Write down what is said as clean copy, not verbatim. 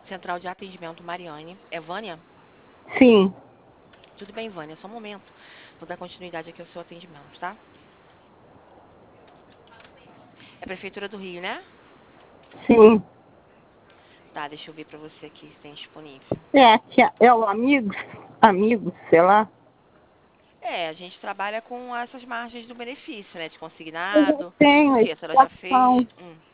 Central de Atendimento Mariane. É Vânia? Sim, Tudo bem, Vânia, só um momento. Vou dar continuidade aqui ao seu atendimento, tá? É a Prefeitura do Rio, né? sim. Tá, deixa eu ver pra você aqui se tem disponível. É o amigo, sei lá. É, a gente trabalha com essas margens do benefício, né? De Eu já consignado. tenho Por a quê? A senhora já fez? extração.